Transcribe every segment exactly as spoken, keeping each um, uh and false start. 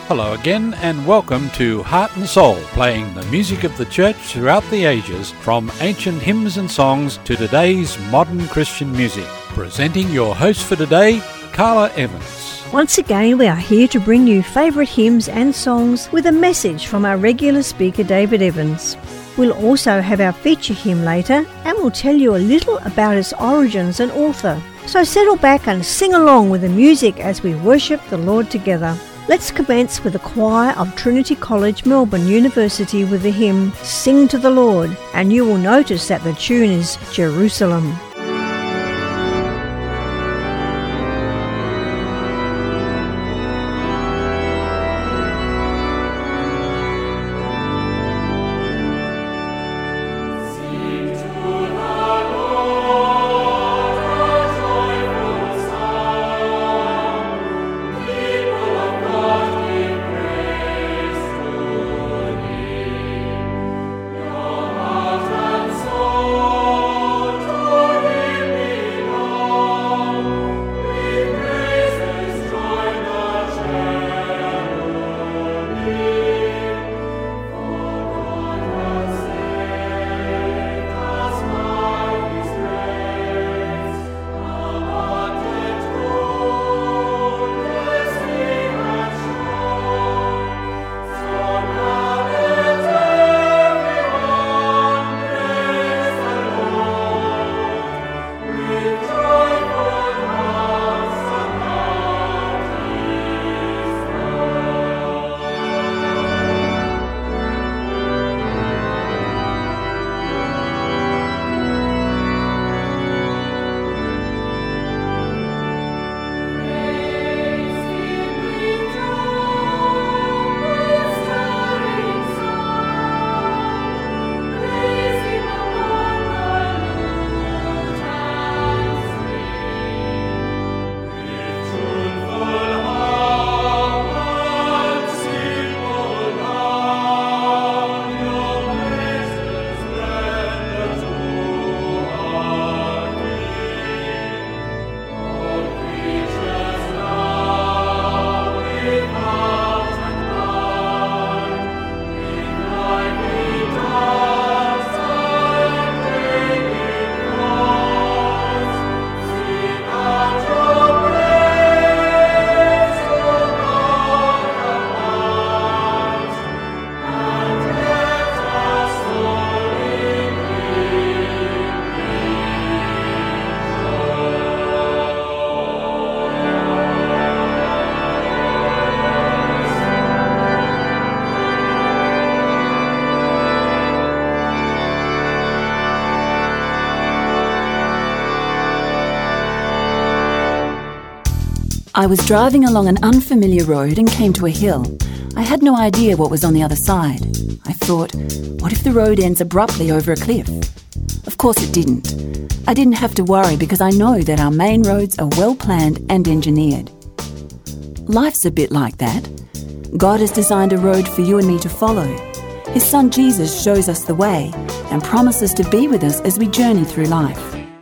Hello again and welcome to Heart and Soul, playing the music of the church throughout the ages, from ancient hymns and songs to today's modern Christian music. Presenting your host for today, Carla Evans. Once again, we are here to bring you favourite hymns and songs with a message from our regular speaker, David Evans. We'll also have our feature hymn later, and we'll tell you a little about its origins and author. So settle back and sing along with the music as we worship the Lord together. Let's commence with the choir of Trinity College, Melbourne University with the hymn Sing to the Lord, and you will notice that the tune is Jerusalem. I was driving along an unfamiliar road and came to a hill. I had no idea what was on the other side. I thought, what if the road ends abruptly over a cliff? Of course it didn't. I didn't have to worry because I know that our main roads are well planned and engineered. Life's a bit like that. God has designed a road for you and me to follow. His Son Jesus shows us the way and promises to be with us as we journey through life.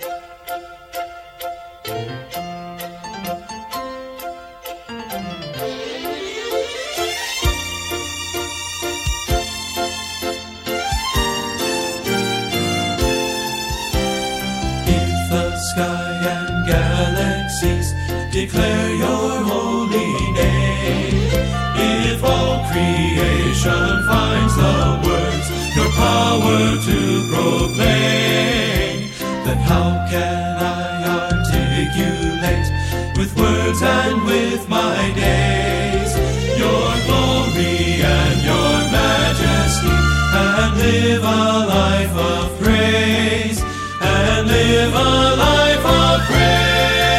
Declare your holy name. If all creation finds the words, your power to proclaim, then how can I articulate with words and with my days your glory and your majesty, and live a life of praise, and live a life of praise.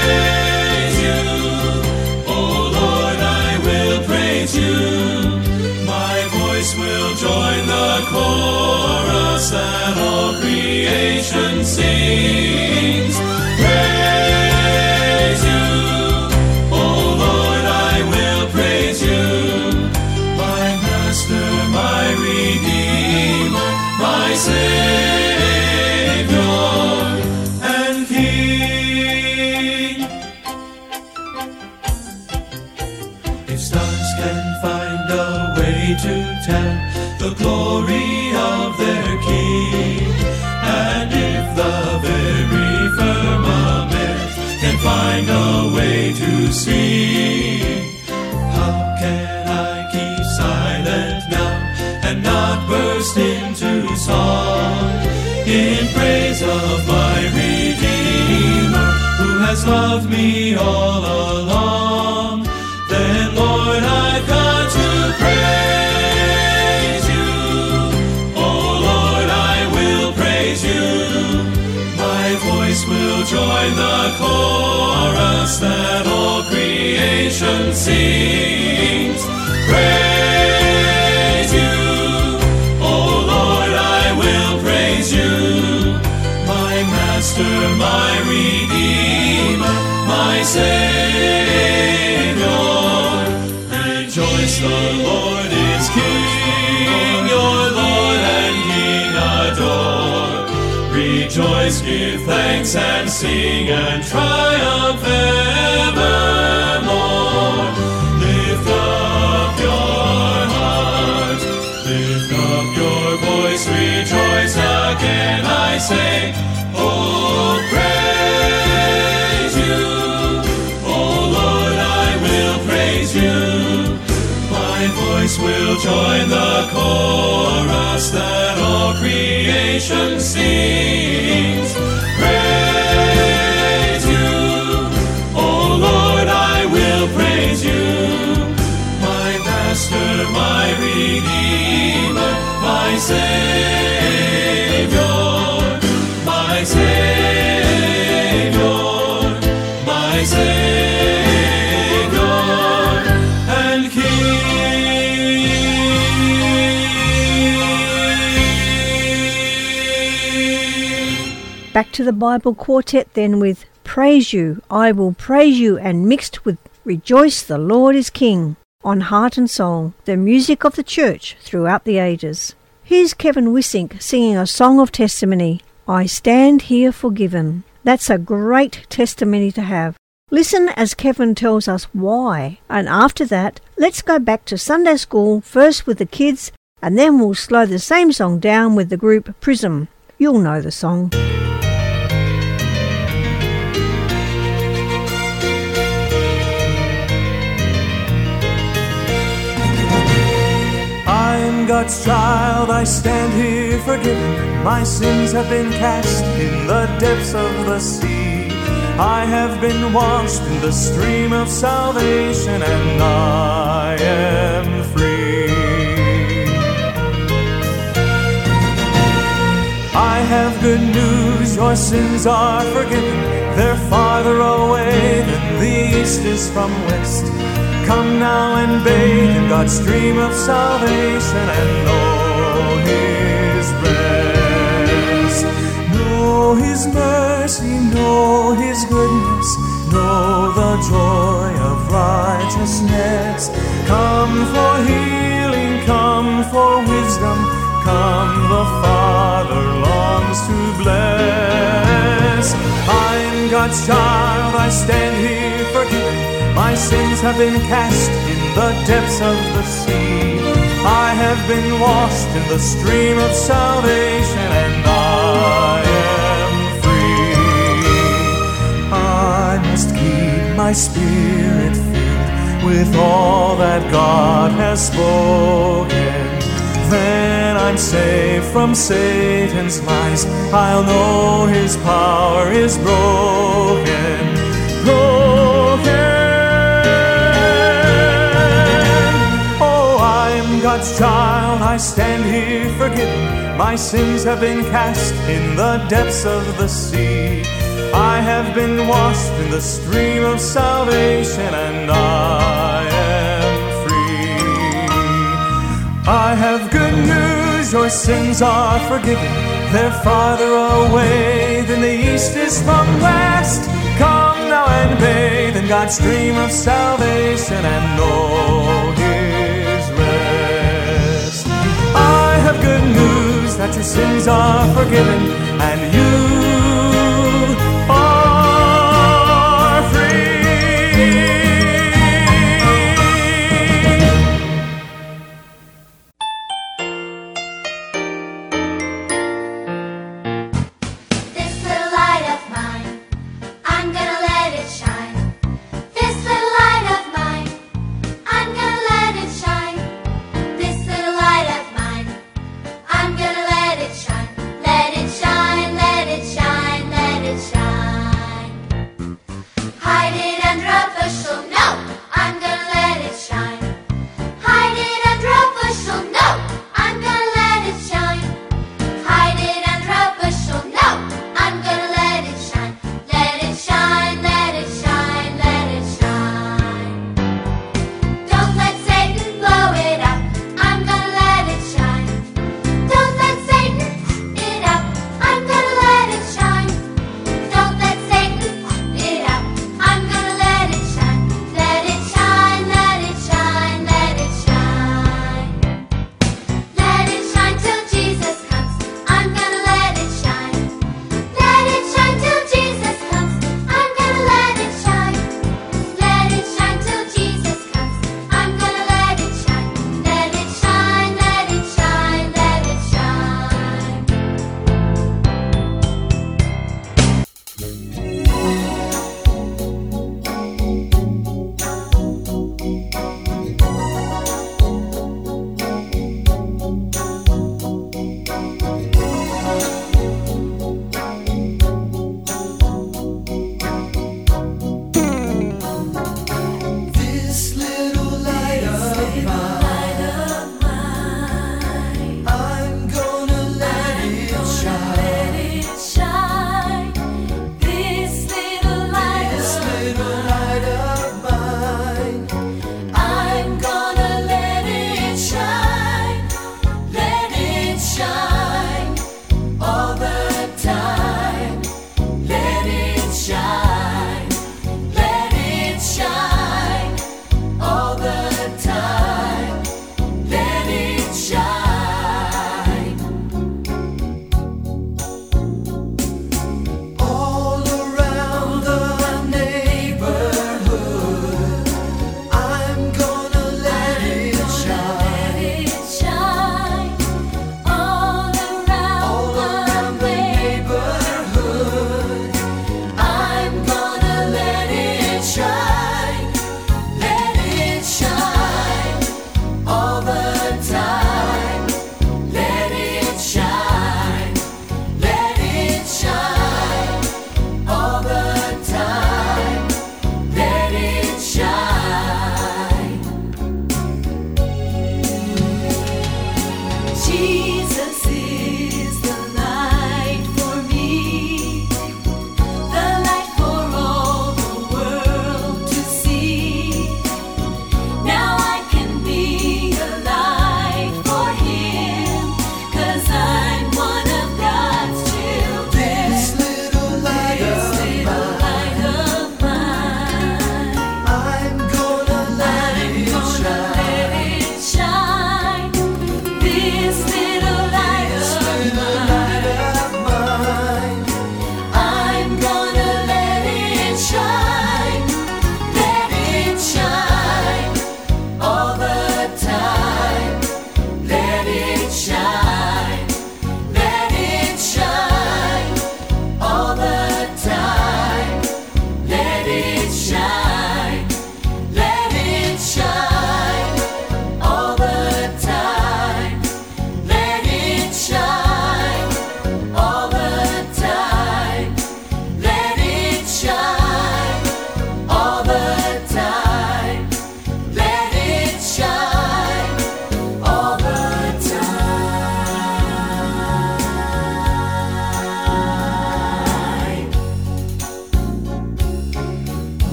Will join the chorus that all creation sings. Praise you, O Lord, I will praise you, my Master, my Redeemer, my Savior and King. If stars can find the glory of their King. And if the very firmament can find a way to sing, how can I keep silent now and not burst into song in praise of my Redeemer, who has loved me all along? Then, Lord, I've got to praise you. Oh, Lord, I will praise you. My voice will join the chorus that all creation sings. Praise you. Oh, Lord, I will praise you. My Master, my Redeemer, my Savior. Rejoice, the Lord is King, your Lord and King adore. Rejoice, give thanks and sing and triumph evermore. Lift up your heart, lift up your voice, rejoice again, I say, oh, praise you. Oh, Lord, I will praise you. My voice will join the chorus that all creation sings. Praise you. Oh, Lord, I will praise you. My Master, my Redeemer, my Savior, my Savior, my Savior and King. Back to the Bible Quartet then with Praise You, I Will Praise You, and mixed with Rejoice, the Lord is King on Heart and Soul, the music of the church throughout the ages. Here's Kevin Wissink singing a song of testimony, I Stand Here Forgiven. That's a great testimony to have. Listen as Kevin tells us why, and after that, let's go back to Sunday school, first with the kids, and then we'll slow the same song down with the group Prism. You'll know the song. I'm God's child, I stand here forgiven. My sins have been cast in the depths of the sea. I have been washed in the stream of salvation, and I am free. I have good news, your sins are forgiven. They're farther away than the east is from west. Come now and bathe in God's stream of salvation and know His rest. Know His mercy, know His goodness, know the joy of righteousness. Come for healing, come for wisdom, come the Father longs to bless. I'm God's child, I stand here forgiven. My sins have been cast in the depths of the sea. I have been washed in the stream of salvation, and I am free. I must keep my spirit filled with all that God has spoken. Then I'm safe from Satan's lies. I'll know His power is broken. Broken. God's child, I stand here forgiven. My sins have been cast in the depths of the sea. I have been washed in the stream of salvation, and I am free. I have good news, your sins are forgiven. They're farther away than the east is from west. Come now and bathe in God's stream of salvation and know His rest. I have good news that your sins are forgiven and you are free.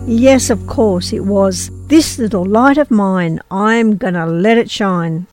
Yes, of course it was. This little light of mine, I'm gonna let it shine.